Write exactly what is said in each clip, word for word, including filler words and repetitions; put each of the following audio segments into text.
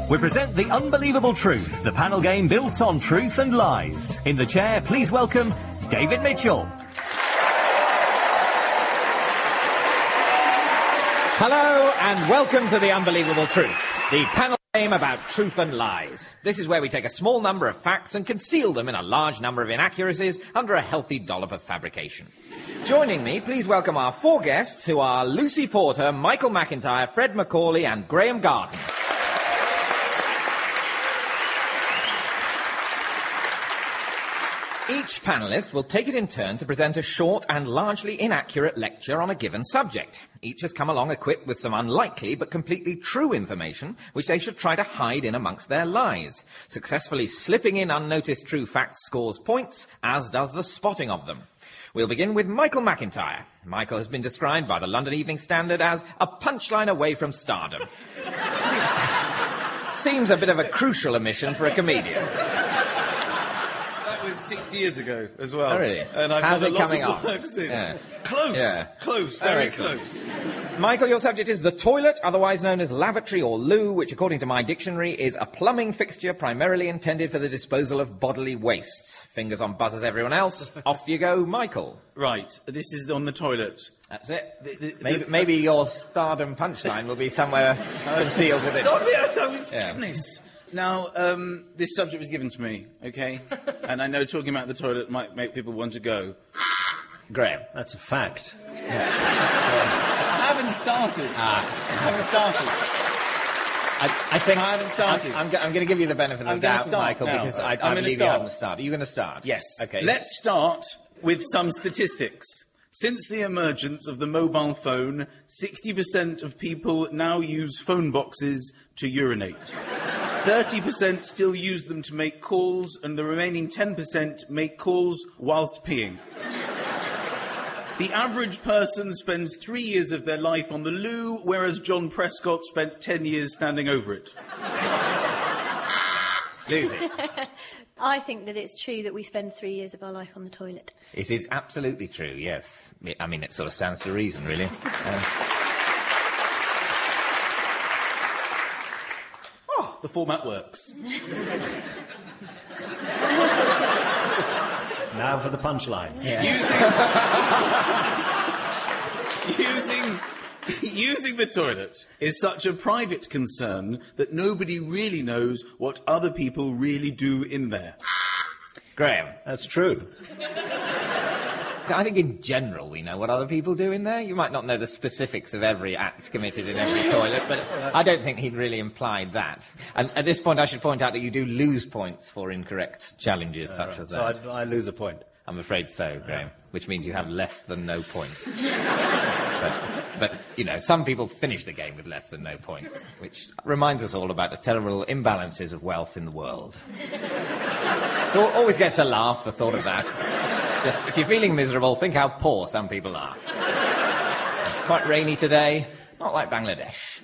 We present The Unbelievable Truth, the panel game built on truth and lies. In the chair, please welcome David Mitchell. Hello and welcome to The Unbelievable Truth, the panel game about truth and lies. This is where we take a small number of facts and conceal them in a large number of inaccuracies under a healthy dollop of fabrication. Joining me, please welcome our four guests, who are Lucy Porter, Michael McIntyre, Fred Macaulay and Graham Garden. Each panellist will take it in turn to present a short and largely inaccurate lecture on a given subject. Each has come along equipped with some unlikely but completely true information which they should try to hide in amongst their lies. Successfully slipping in unnoticed true facts scores points, as does the spotting of them. We'll begin with Michael McIntyre. Michael has been described by the London Evening Standard as a punchline away from stardom. Seems a bit of a crucial omission for a comedian. Six years ago as well. Oh, really? And I've How's done it a lot coming of on? work since. Yeah. Close. Yeah. Close. Oh, Very excellent. close. Michael, your subject is the toilet, otherwise known as lavatory or loo, which, according to my dictionary, is a plumbing fixture primarily intended for the disposal of bodily wastes. Fingers on buzzers, everyone else. Off you go, Michael. Right. This is on the toilet. That's it. The, the, maybe, the, maybe your stardom punchline will be somewhere concealed within. Stop it! That was Yeah. goodness. Now, um, this subject was given to me, okay? And I know talking about the toilet might make people want to go. Graham. That's a fact. Yeah. I haven't started. Ah. I haven't started. I, I think I haven't started. I'm, I'm, I'm going to give you the benefit of I'm the gonna doubt, start Michael, now. because I, I'm I gonna believe you start. haven't started. Are you going to start? Yes. Okay. Let's start with some statistics. Since the emergence of the mobile phone, sixty percent of people now use phone boxes to urinate. thirty percent still use them to make calls, and the remaining ten percent make calls whilst peeing. The average person spends three years of their life on the loo, whereas John Prescott spent ten years standing over it. Lucy. I think that it's true that we spend three years of our life on the toilet. It is absolutely true, yes. I mean, it sort of stands to reason, really. Um, Oh, the format works. Now for the punchline. Using, using, using the toilet is such a private concern that nobody really knows what other people really do in there. Graham. That's true. I think in general we know what other people do in there. You might not know the specifics of every act committed in every toilet, but I don't think he'd really implied that. And at this point I should point out that you do lose points for incorrect challenges such Right. as So that. I, I lose a point. I'm afraid so, Graham, which means you have less than no points. but, but, you know, some people finish the game with less than no points, which reminds us all about the terrible imbalances of wealth in the world. It always gets a laugh, the thought of that. Just, if you're feeling miserable, think how poor some people are. It's quite rainy today, not like Bangladesh.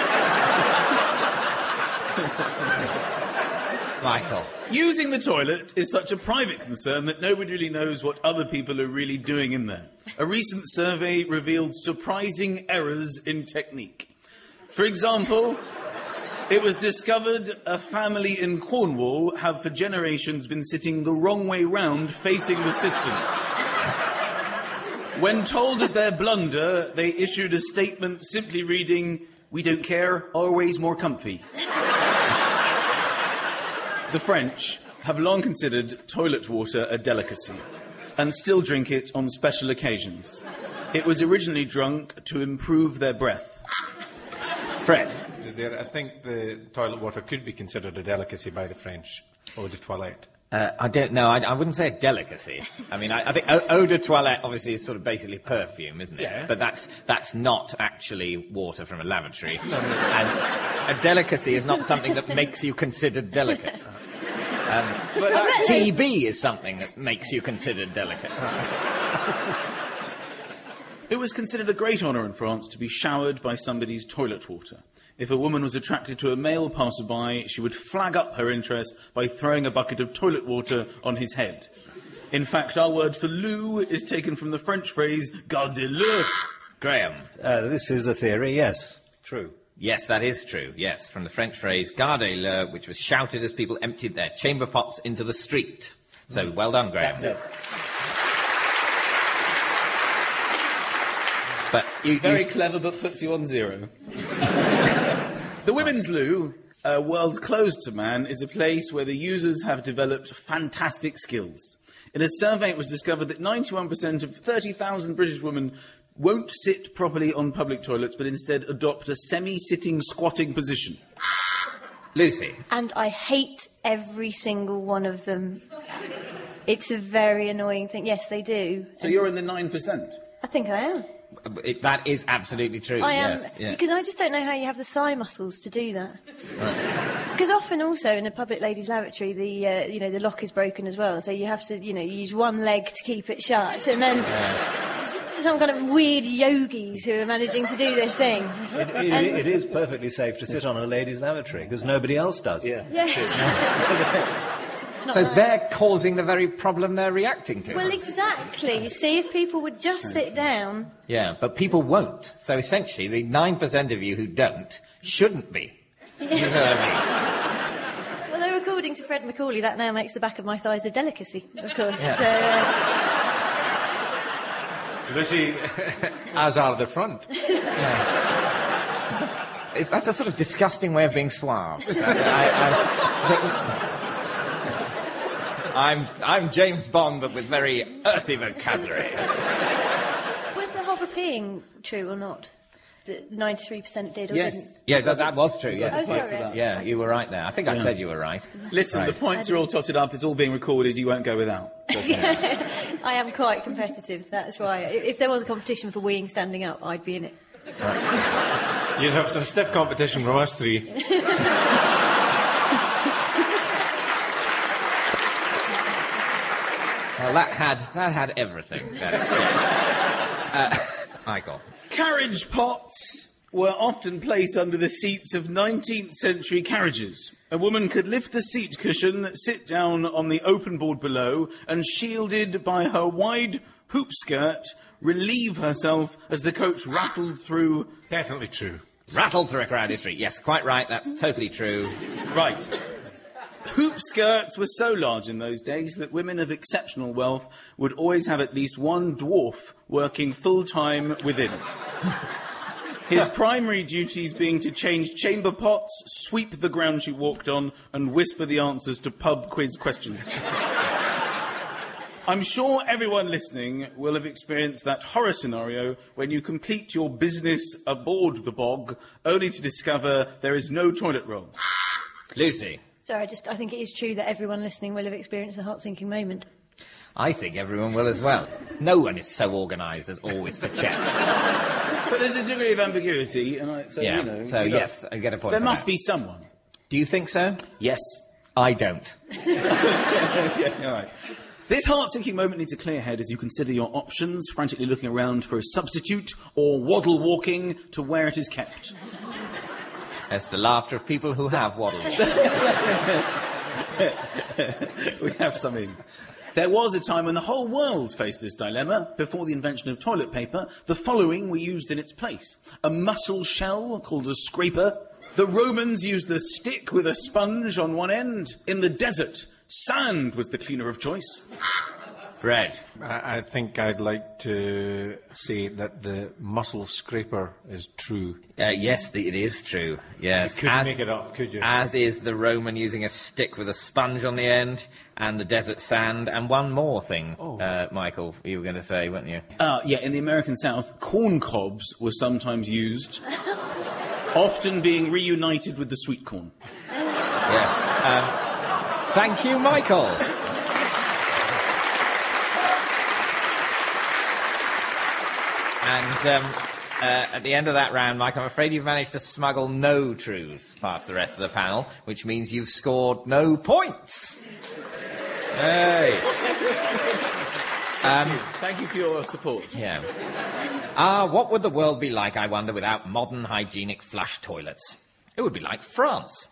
Michael. Using the toilet is such a private concern that nobody really knows what other people are really doing in there. A recent survey revealed surprising errors in technique. For example, it was discovered a family in Cornwall have for generations been sitting the wrong way round facing the system. When told of their blunder, they issued a statement simply reading, "We don't care, always more comfy." The French have long considered toilet water a delicacy and still drink it on special occasions. It was originally drunk to improve their breath. Fred. There, I think the toilet water could be considered a delicacy by the French, eau de toilette. Uh, I don't know. I, I wouldn't say a delicacy. I mean, I, I think eau, eau de toilette obviously is sort of basically perfume, isn't it? Yeah. But that's that's not actually water from a lavatory. And a delicacy is not something that makes you considered delicate. Um, but uh, T B is something that makes you considered delicate. It was considered a great honour in France to be showered by somebody's toilet water. If a woman was attracted to a male passerby, she would flag up her interest by throwing a bucket of toilet water on his head. In fact, our word for loo is taken from the French phrase gardez-le. Graham. Uh, this is a theory, yes. True. Yes, that is true, yes, from the French phrase garde-le, which was shouted as people emptied their chamber pots into the street. So, well done, Graham. That's it. But you, Very you... clever, but puts you on zero. The women's loo, a world closed to man, is a place where the users have developed fantastic skills. In a survey, it was discovered that ninety-one percent of thirty thousand British women won't sit properly on public toilets, but instead adopt a semi-sitting squatting position. Lucy. And I hate every single one of them. It's a very annoying thing. Yes, they do. So you're in the nine percent? I think I am. It, that is absolutely true, I am, yes. Yeah. because I just don't know how you have the thigh muscles to do that. Because often also in a public ladies' lavatory, the uh, you know the lock is broken as well, so you have to you know use one leg to keep it shut, and then yeah. some kind of weird yogis who are managing to do this thing. It, it, And- it is perfectly safe to sit on a ladies' lavatory because nobody else does. Yeah. Yes. So they're causing the very problem they're reacting to. Well, exactly. You see, if people would just sit down. Yeah, but people won't. So essentially, the nine percent of you who don't shouldn't be. You know what I mean? Although, according to Fred Macaulay, that now makes the back of my thighs a delicacy, of course. Yeah. So, uh, Lucy, as are the front. It's, that's a sort of disgusting way of being suave. I, I, I'm, I'm James Bond, but with very earthy vocabulary. was the hover peeing true or not? That ninety-three percent did or Yes. didn't? Yeah, that, that was true, yes. Oh, sorry. Yeah, you were right there. I think I said you were right. Listen, Right. the points are all totted up, it's all being recorded, you won't go without. I am quite competitive, that's why. If if there was a competition for weeing standing up, I'd be in it. You'd have some stiff competition from us three. Well, that had, that had everything. That, uh, Michael. Carriage pots were often placed under the seats of nineteenth century carriages. A woman could lift the seat cushion, sit down on the open board below, and shielded by her wide hoop skirt, relieve herself as the coach rattled through. Definitely true. Rattled through a crowded street. Yes, quite right. That's totally true. Right. Hoop skirts were so large in those days that women of exceptional wealth would always have at least one dwarf working full-time within. His primary duties being to change chamber pots, sweep the ground she walked on, and whisper the answers to pub quiz questions. I'm sure everyone listening will have experienced that horror scenario when you complete your business aboard the bog, only to discover there is no toilet roll. Lucy. Sorry, I just I think it is true that everyone listening will have experienced the heart sinking moment. I think everyone will as well. No one is so organised as always to check. But there's a degree of ambiguity, and I, so, Yeah, you know... so you got- yes, I get a point There for must that. be someone. Do you think so? Yes. I don't. Yeah, all right. This heart-sinking moment needs a clear head as you consider your options, frantically looking around for a substitute, or waddle walking to where it is kept. That's the laughter of people who have waddled. We have some in. There was a time when the whole world faced this dilemma. Before the invention of toilet paper, the following were used in its place. A mussel shell called a scraper. The Romans used a stick with a sponge on one end. In the desert, sand was the cleaner of choice. Fred. I, I think I'd like to say that the mussel scraper is true. Uh, yes, the, it is true. Yes. You couldn't make it up, could you? As is the Roman using a stick with a sponge on the end, and the desert sand, and one more thing, Oh. uh, Michael, you were going to say, weren't you? Uh, yeah, in the American South, corn cobs were sometimes used, often being reunited with the sweet corn. Yes. Um, thank you, Michael. And um, uh, at the end of that round, Mike, I'm afraid you've managed to smuggle no truths past the rest of the panel, which means you've scored no points. Hey. Um, Thank you for your support. yeah. Ah, what would the world be like, I wonder, without modern hygienic flush toilets? It would be like France.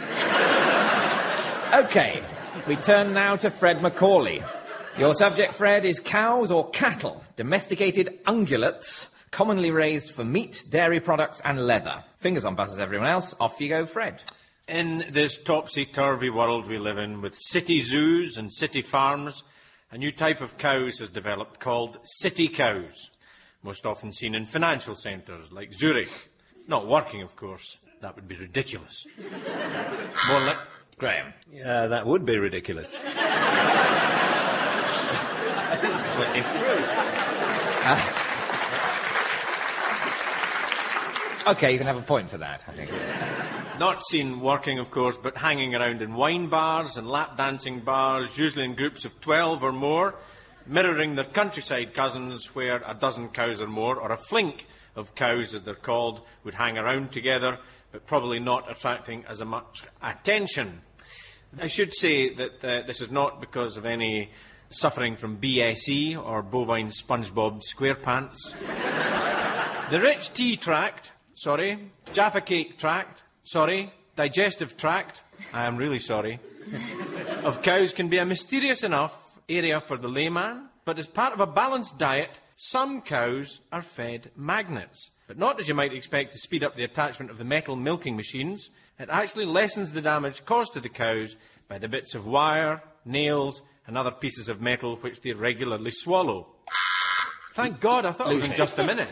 OK, we turn now to Fred Macaulay. Your subject, Fred, is cows or cattle, domesticated ungulates, commonly raised for meat, dairy products and leather. Fingers on buzzers, everyone else. Off you go, Fred. In this topsy-turvy world we live in, with city zoos and city farms, a new type of cows has developed called city cows, most often seen in financial centres like Zurich. Not working, of course. That would be ridiculous. More like... Graham. Yeah, that would be ridiculous. Well, if uh, OK, you can have a point for that, I think. Not seen working, of course, but hanging around in wine bars and lap dancing bars, usually in groups of twelve or more, mirroring their countryside cousins where a dozen cows or more, or a flink of cows, as they're called, would hang around together, but probably not attracting as much attention. I should say that uh, this is not because of any suffering from B S E or bovine SpongeBob SquarePants. The rich tea tract, sorry, Jaffa cake tract, sorry, digestive tract, I am really sorry, of cows can be a mysterious enough area for the layman, but as part of a balanced diet, some cows are fed magnets. But not as you might expect to speed up the attachment of the metal milking machines. It actually lessens the damage caused to the cows by the bits of wire, nails, and other pieces of metal which they regularly swallow. Thank God, I thought it was in just a minute.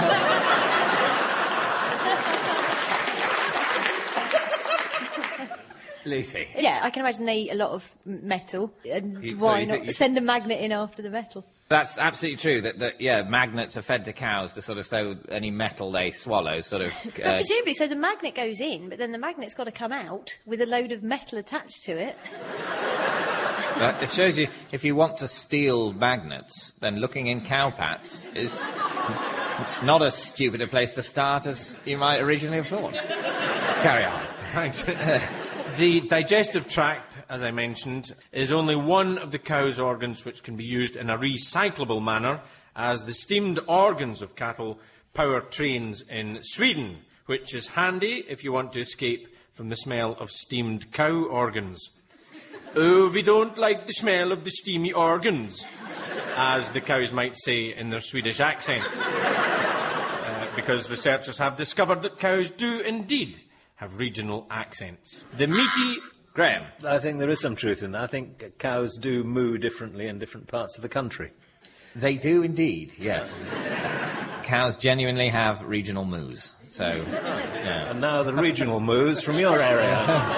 Lucy. Yeah, I can imagine they eat a lot of m- metal, and You- so why you think not you- send a magnet in after the metal? That's absolutely true, that, that, yeah, magnets are fed to cows to sort of so any metal they swallow sort of... But Uh, presumably, so the magnet goes in, but then the magnet's got to come out with a load of metal attached to it. uh, it shows you, if you want to steal magnets, then looking in cowpats is not as stupid a place to start as you might originally have thought. Carry on. Thanks. The digestive tract, as I mentioned, is only one of the cow's organs which can be used in a recyclable manner, as the steamed organs of cattle power trains in Sweden, which is handy if you want to escape from the smell of steamed cow organs. Oh, we don't like the smell of the steamy organs, as the cows might say in their Swedish accent. Uh, because researchers have discovered that cows do indeed have regional accents. The meaty... Graham. I think there is some truth in that. I think cows do moo differently in different parts of the country. They do indeed, yes. Cows genuinely have regional moos. So, yeah. And now the regional moos from your area.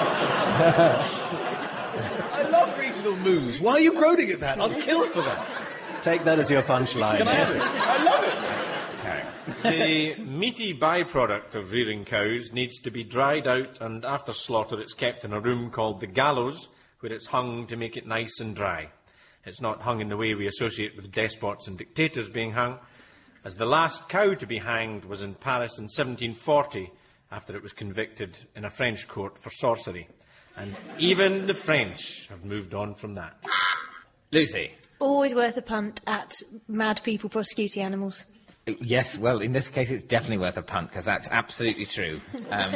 I love regional moves. Why are you quoting it that? I'll kill for that. Take that as your punchline. Can I have it? I love it. The meaty byproduct of rearing cows needs to be dried out, and after slaughter it's kept in a room called the gallows, where it's hung to make it nice and dry. It's not hung in the way we associate with despots and dictators being hung, as the last cow to be hanged was in Paris in seventeen forty, after it was convicted in a French court for sorcery. And even the French have moved on from that. Lucy. Always worth a punt at mad people prosecuting animals. Yes, well, in this case, it's definitely worth a punt, because that's absolutely true. Um, um,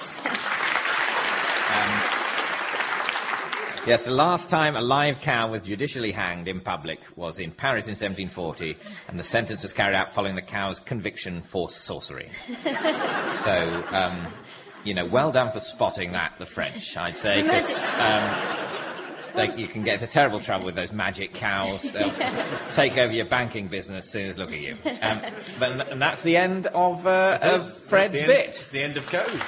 yes, the last time a live cow was judicially hanged in public was in Paris in seventeen forty, and the sentence was carried out following the cow's conviction for sorcery. So, um, you know, well done for spotting that, the French, I'd say, because... Like, you can get into terrible trouble with those magic cows. They'll take over your banking business as soon as look at you. Um, but, and that's the end of, uh, of Fred's It's the bit. End, it's the end of cows.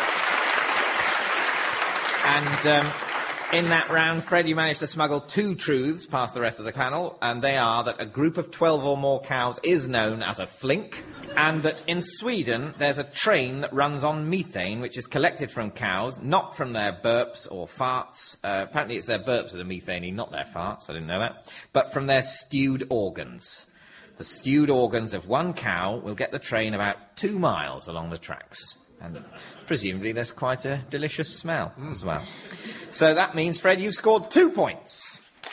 And um, in that round, Fred, you managed to smuggle two truths past the rest of the panel, and they are that a group of twelve or more cows is known as a flink, and that in Sweden there's a train that runs on methane, which is collected from cows, not from their burps or farts. Uh, apparently it's their burps that are methane, not their farts, I didn't know that, but from their stewed organs. The stewed organs of one cow will get the train about two miles along the tracks. And presumably there's quite a delicious smell mm. as well. So that means, Fred, you've scored two points.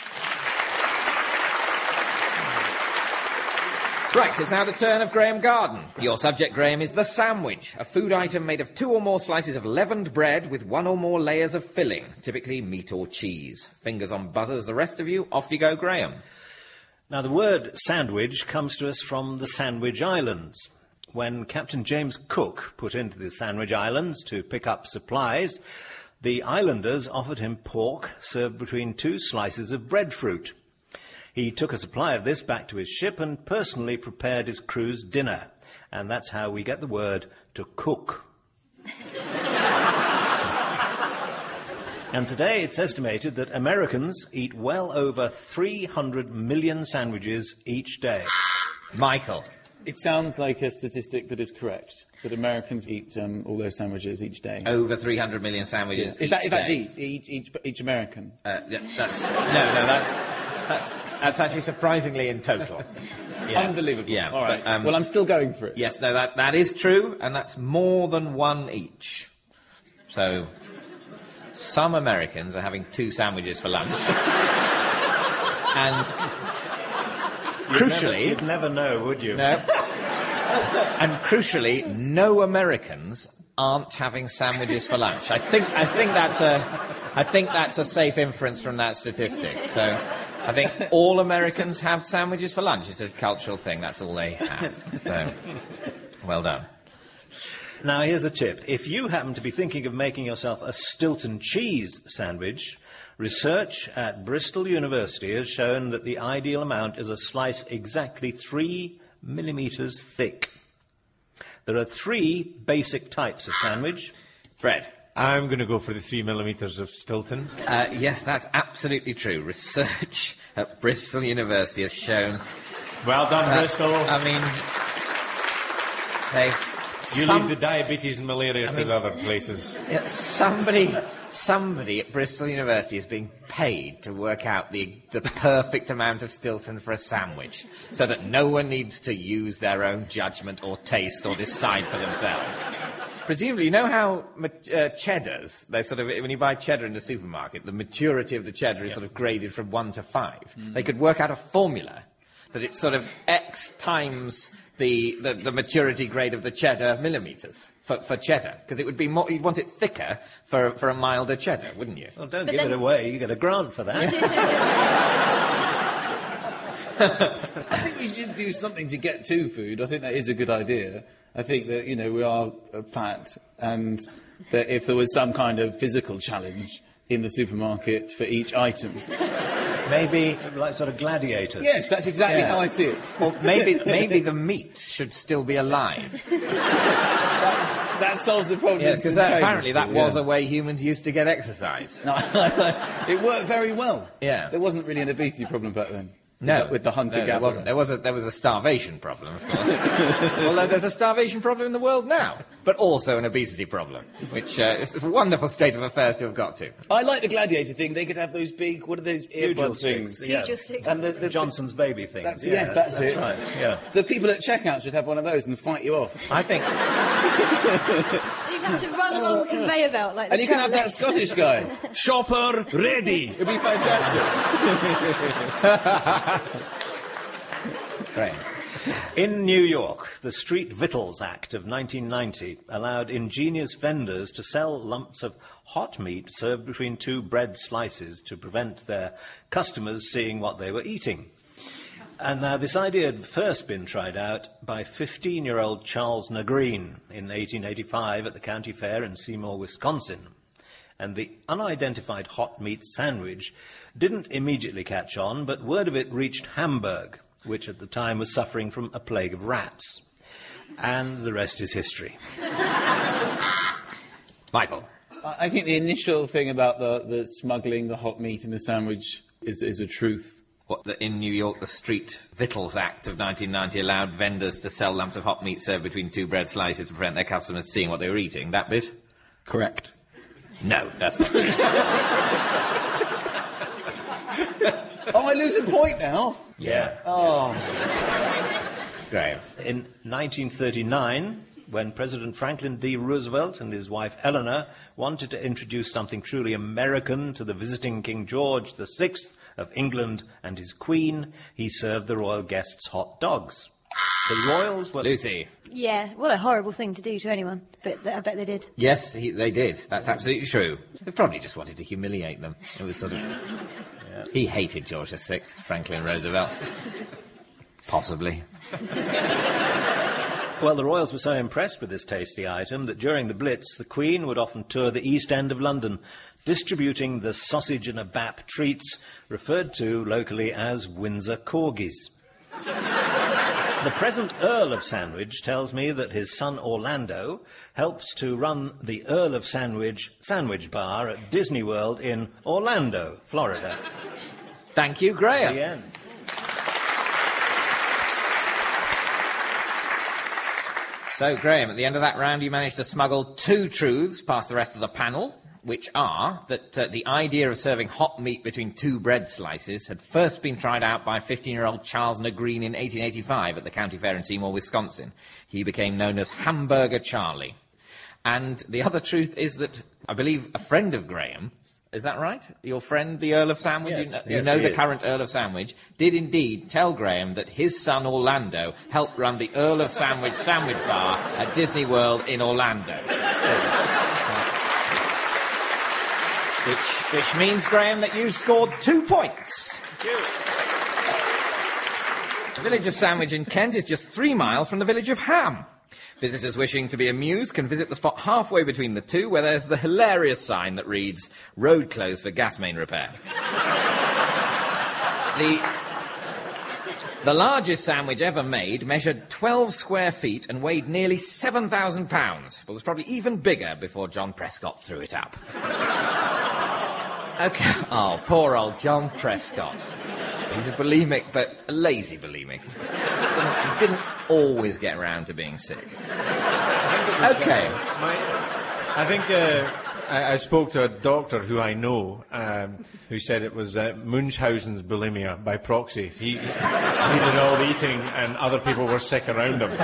Right, it's now the turn of Graham Garden. Your subject, Graham, is the sandwich, a food item made of two or more slices of leavened bread with one or more layers of filling, typically meat or cheese. Fingers on buzzers, the rest of you. Off you go, Graham. Now, the word sandwich comes to us from the Sandwich Islands. When Captain James Cook put into the Sandwich Islands to pick up supplies, the islanders offered him pork served between two slices of breadfruit. He took a supply of this back to his ship and personally prepared his crew's dinner. And that's how we get the word to cook. And today it's estimated that Americans eat well over three hundred million sandwiches each day. Michael. It sounds like a statistic that is correct, that Americans eat um, all those sandwiches each day. Over three hundred million sandwiches Is each that, is that day. each, each, each, each American? Uh, yeah, that's, no, no, that's, that's, that's actually surprisingly in total. Yes. Unbelievable. Yeah, All right. but, um, well, I'm still going for it. Yes, no, that, that is true, and that's more than one each. So, some Americans are having two sandwiches for lunch. And, You'd crucially... Never, you'd never know, would you? No. And crucially, no Americans aren't having sandwiches for lunch. I think, I think that's a, I think that's a safe inference from that statistic. So, I think all Americans have sandwiches for lunch. It's a cultural thing. That's all they have. So, well done. Now, here's a tip. If you happen to be thinking of making yourself a Stilton cheese sandwich, research at Bristol University has shown that the ideal amount is a slice exactly three millimetres thick. There are three basic types of sandwich. Fred. I'm going to go for the three millimetres of Stilton. Uh, yes, that's absolutely true. Research at Bristol University has shown... Well done, that- Bristol. I mean... They... You some- leave the diabetes and malaria to mean- the other places. Yeah, somebody, somebody at Bristol University is being paid to work out the, the perfect amount of Stilton for a sandwich, so that no one needs to use their own judgment or taste or decide for themselves. Presumably, you know how ma- uh, cheddars, they sort of, when you buy cheddar in the supermarket, the maturity of the cheddar is sort of graded from one to five. Mm. They could work out a formula that it's sort of X times the, the, the maturity grade of the cheddar millimetres for, for cheddar, because it would be more, you'd want it thicker for, for a milder cheddar, wouldn't you? Well, don't But give then- it away. You get a grant for that. I think we should do something to get to food. I think that is a good idea. I think that, you know, we are uh, fat, and that if there was some kind of physical challenge in the supermarket for each item. Maybe, Like sort of gladiators. Yes, that's exactly Yeah. how I see it. or maybe, maybe the meat should still be alive. That solves the problem. Yes, because apparently that was a way humans used to get exercise. It worked very well. Yeah. There wasn't really an obesity problem back then. No, with the, with the no, hunter-gatherer. there wasn't. There was a there was a starvation problem, of course. Although there's a starvation problem in the world now, but also an obesity problem, which uh, is, is a wonderful state of affairs to have got to. I like the gladiator thing. They could have those big, what are those Fugel earbud things? sticks. Yeah. Fugel sticks. And the, the Johnson's baby thing. That's, Yeah, yes, that's, it. right. Yeah. The people at checkout should have one of those and fight you off. I think. You'd have to run along the conveyor belt like And the you can have that travel Scottish guy. Shopper ready. It'd be fantastic. Right. In New York, the Street Victuals Act of nineteen ninety allowed ingenious vendors to sell lumps of hot meat served between two bread slices to prevent their customers seeing what they were eating. And now this idea had first been tried out by fifteen-year-old Charles Nagreen in eighteen eighty-five at the county fair in Seymour, Wisconsin. And the unidentified hot meat sandwich didn't immediately catch on, but word of it reached Hamburg, which at the time was suffering from a plague of rats. And the rest is history. Michael. I I think the initial thing about the, the smuggling the hot meat in the sandwich is, is a truth. What, the, in New York, the Street Victuals Act of nineteen ninety allowed vendors to sell lumps of hot meat served between two bread slices to prevent their customers seeing what they were eating. That bit? Correct. No, that's not. Oh, I lose a point now. Yeah. Oh. Graham. In nineteen thirty-nine, when President Franklin D. Roosevelt and his wife Eleanor wanted to introduce something truly American to the visiting King George the Sixth of England and his Queen, he served the royal guests hot dogs. The royals were... Lucy. Yeah, what a horrible thing to do to anyone, but th- I bet they did. Yes, he, they did. That's absolutely true. They probably just wanted to humiliate them. It was sort of... Yeah. He hated George the Sixth, Franklin Roosevelt. Possibly. Well, the royals were so impressed with this tasty item that during the Blitz, the Queen would often tour the East End of London, distributing the sausage and a bap treats referred to locally as Windsor corgis. The present Earl of Sandwich tells me that his son Orlando helps to run the Earl of Sandwich Sandwich Bar at Disney World in Orlando, Florida. Thank you, Graham. The end. So, Graham, at the end of that round, you managed to smuggle two truths past the rest of the panel, which are that uh, the idea of serving hot meat between two bread slices had first been tried out by fifteen-year-old Charles Negreen in eighteen eighty-five at the county fair in Seymour, Wisconsin. He became known as Hamburger Charlie. And the other truth is that, I believe, a friend of Graham, is that right? Your friend, the Earl of Sandwich, Yes, you know, yes, you know he the is. current Earl of Sandwich, did indeed tell Graham that his son Orlando helped run the Earl of Sandwich Sandwich Bar at Disney World in Orlando. Which, which means, Graham, that you scored two points. The village of Sandwich in Kent is just three miles from the village of Ham. Visitors wishing to be amused can visit the spot halfway between the two, where there's the hilarious sign that reads, "Road closed for gas main repair." the, the largest sandwich ever made measured twelve square feet and weighed nearly seven thousand pounds, but was probably even bigger before John Prescott threw it up. Okay. Oh, poor old John Prescott. He's a bulimic, but a lazy bulimic. He didn't always get around to being sick. Okay. Uh, my, I think uh, I, I spoke to a doctor who I know, um, who said it was uh, Munchausen's bulimia by proxy. He, he did all the eating, and other people were sick around him.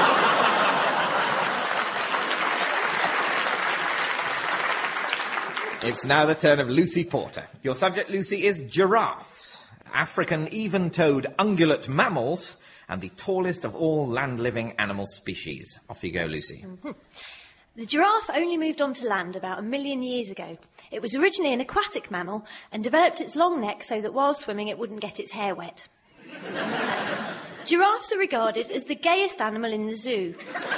It's now the turn of Lucy Porter. Your subject, Lucy, is giraffes, African even-toed ungulate mammals, and the tallest of all land-living animal species. Off you go, Lucy. Mm-hmm. The giraffe only moved onto land about a million years ago. It was originally an aquatic mammal and developed its long neck so that while swimming it wouldn't get its hair wet. Giraffes are regarded as the gayest animal in the zoo.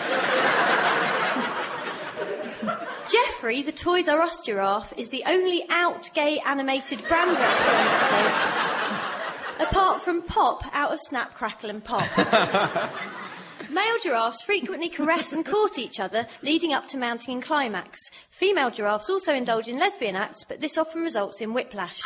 Geoffrey, the Toys R Us giraffe, is the only out-gay animated brand representative, apart from Pop out of Snap, Crackle and Pop. Male giraffes frequently caress and court each other, leading up to mounting and climax. Female giraffes also indulge in lesbian acts, but this often results in whiplash.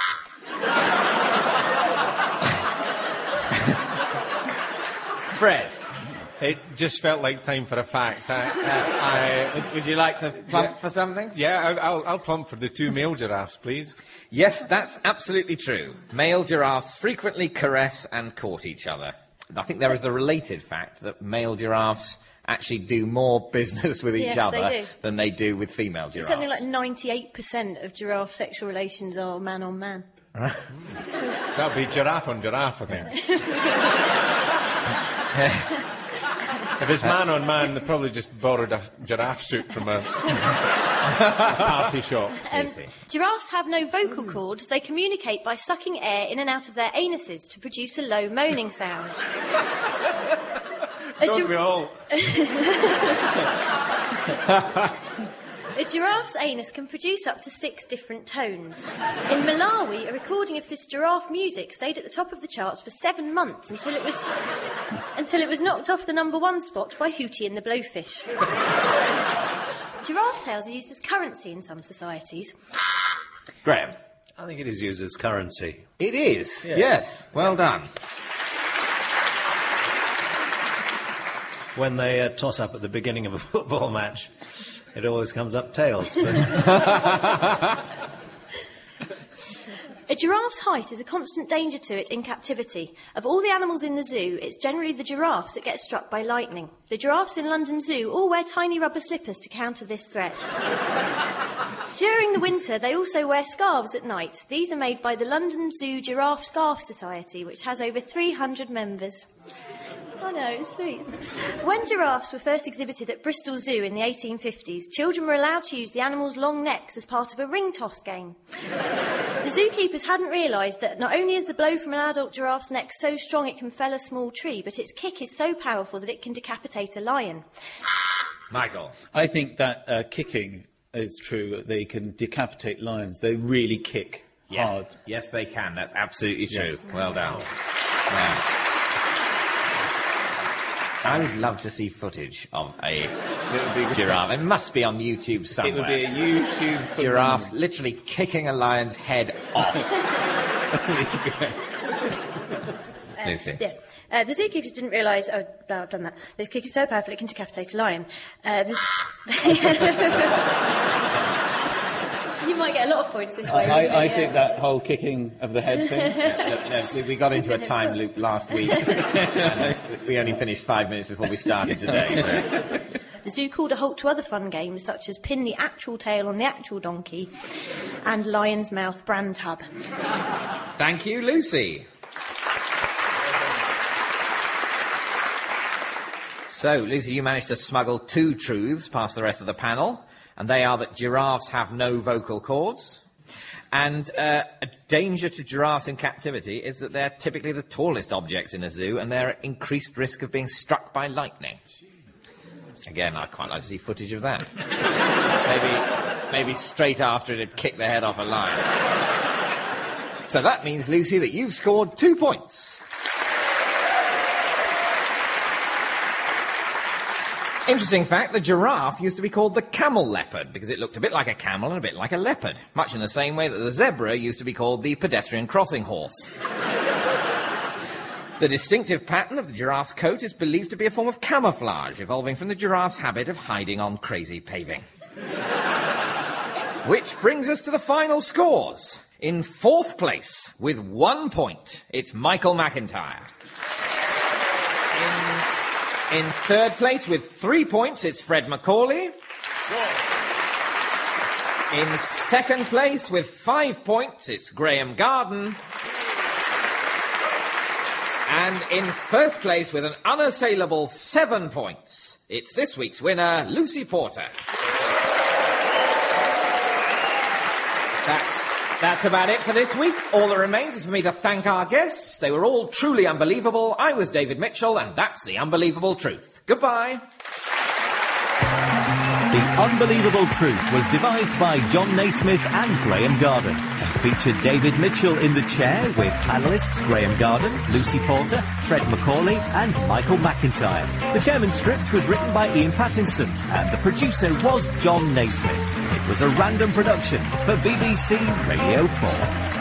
Fred. It just felt like time for a fact. I, I, Would, would you like to plump Yeah. for something? yeah, I, I'll, I'll plump for the two male giraffes, please. Yes, that's absolutely true. Male giraffes frequently caress and court each other. I think there is a related fact that male giraffes actually do more business with each Yes, they other do. than they do with female giraffes. Something like ninety-eight percent of giraffe sexual relations are man on man. That'd be giraffe on giraffe, I think. If it's man on man, they probably just borrowed a giraffe suit from a party shop. Um, giraffes have no vocal cords. They communicate by sucking air in and out of their anuses to produce a low moaning sound. A Don't gi- we all? A giraffe's anus can produce up to six different tones. In Malawi, a recording of this giraffe music stayed at the top of the charts for seven months until it was until it was knocked off the number one spot by Hootie and the Blowfish. Giraffe tails are used as currency in some societies. Graham. I think it is used as currency. It is. Yeah. Yes. Well done. When they uh, toss up at the beginning of a football match, it always comes up tails. But A giraffe's height is a constant danger to it in captivity. Of all the animals in the zoo, it's generally the giraffes that get struck by lightning. The giraffes in London Zoo all wear tiny rubber slippers to counter this threat. During the winter, they also wear scarves at night. These are made by the London Zoo Giraffe Scarf Society, which has over three hundred members. I know, it's sweet. When giraffes were first exhibited at Bristol Zoo in the eighteen fifties, children were allowed to use the animals' long necks as part of a ring toss game. The zookeepers hadn't realised that not only is the blow from an adult giraffe's neck so strong it can fell a small tree, but its kick is so powerful that it can decapitate a lion. Michael. I think that uh, kicking is true. They can decapitate lions. They really kick Yeah. hard. Yes, they can. That's absolutely true. Yes. Well done. Yeah. I would love to see footage of a giraffe. It must be on YouTube somewhere. It would be a YouTube giraffe literally kicking a lion's head off. Lucy. Yeah. Uh, the zookeepers didn't realise... Oh, no, I've done that. This kick is so powerful it can decapitate a lion. Uh, this... You might get a lot of points this way. I, I yeah. think that whole kicking of the head thing. no, no, we, we got into a time loop last week. And we only finished five minutes before we started today. So. The zoo called a halt to other fun games, such as pin the actual tail on the actual donkey and lion's mouth brand tub. Thank you, Lucy. So, Lucy, you managed to smuggle two truths past the rest of the panel, and they are that giraffes have no vocal cords, and uh, a danger to giraffes in captivity is that they're typically the tallest objects in a zoo, and they're at increased risk of being struck by lightning. Again, I'd quite like to see footage of that. maybe, maybe straight after it had kicked the head off a lion. So that means, Lucy, that you've scored two points. Interesting fact, the giraffe used to be called the camel leopard because it looked a bit like a camel and a bit like a leopard, much in the same way that the zebra used to be called the pedestrian crossing horse. The distinctive pattern of the giraffe's coat is believed to be a form of camouflage, evolving from the giraffe's habit of hiding on crazy paving. Which brings us to the final scores. In fourth place, with one point, it's Michael McIntyre. In, in third place, with three points, it's Fred Macaulay. In second place, with five points, it's Graham Garden. And in first place, with an unassailable seven points, it's this week's winner, Lucy Porter. That's, that's about it for this week. All that remains is for me to thank our guests. They were all truly unbelievable. I was David Mitchell, and that's The Unbelievable Truth. Goodbye. The Unbelievable Truth was devised by John Naismith and Graham Garden and featured David Mitchell in the chair with panellists Graham Garden, Lucy Porter, Fred Macaulay and Michael McIntyre. The chairman's script was written by Ian Pattinson and the producer was John Naismith. It was a random production for B B C Radio four.